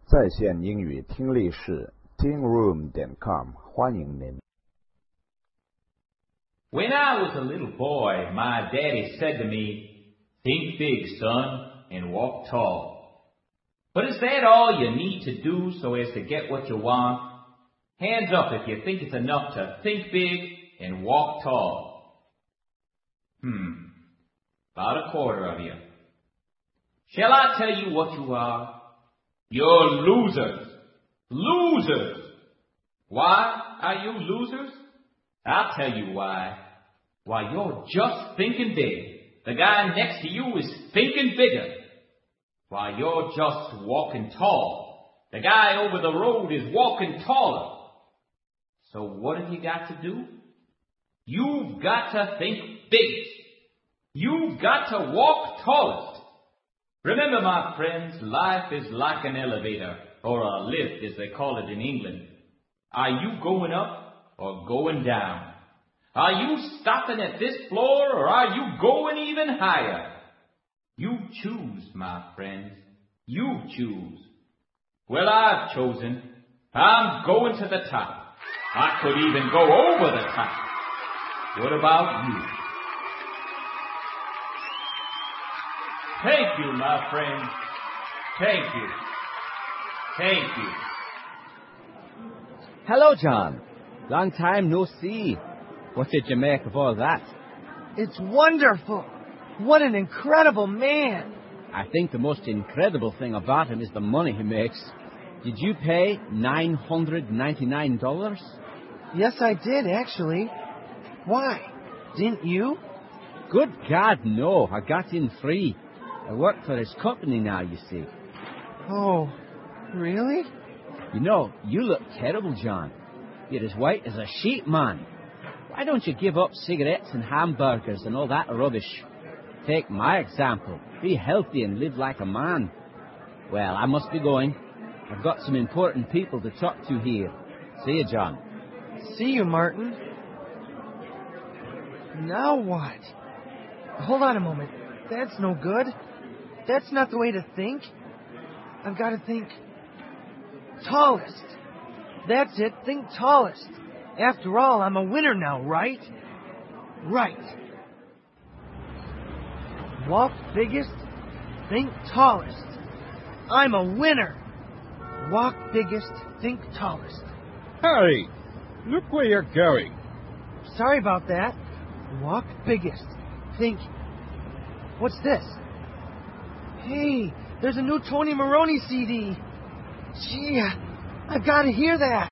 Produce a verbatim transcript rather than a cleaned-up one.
在线英语听力室 ting room 点 com 欢迎您。 When I was a little boy, my daddy said to me, "Think big, son, and walk tall." But is that all you need to do so as to get what you want? Hands up if you think it's enough to think big and walk tall. Hmm, about a quarter of you. Shall I tell you what you are? You're losers. Losers. Why are you losers? I'll tell you why. Why, you're just thinking big. The guy next to you is thinking bigger. Why, you're just walking tall. The guy over the road is walking taller. So what have you got to do? You've got to think big. You've got to walk tallest. Remember, my friends, life is like an elevator, or a lift as they call it in England. Are you going up or going down? Are you stopping at this floor or are you going even higher? You choose, my friends. You choose. Well, I've chosen. I'm going to the top. I could even go over the top. What about you? Thank you, my friends. Thank you. Thank you. Hello, John. Long time no see. What did you make of all that? It's wonderful. What an incredible man. I think the most incredible thing about him is the money he makes. Did you pay nine hundred ninety-nine dollars? Yes, I did, actually. Why? Didn't you? Good God, no. I got in free. I work for his company now, you see. Oh, really? You know, you look terrible, John. You're as white as a sheet, man. Why don't you give up cigarettes and hamburgers and all that rubbish? Take my example. Be healthy and live like a man. Well, I must be going. I've got some important people to talk to here. See you, John. See you, Martin. Now what? Hold on a moment. That's no good. That's not the way to think. I've got to think tallest. That's it. Think tallest. After all, I'm a winner now, right? Right. Walk biggest. Think tallest. I'm a winner. Walk biggest. Think tallest. Harry, look where you're going. Sorry about that. Walk biggest. Think... What's this? Hey, there's a new Tony Maroney C D. Gee, I've got to hear that.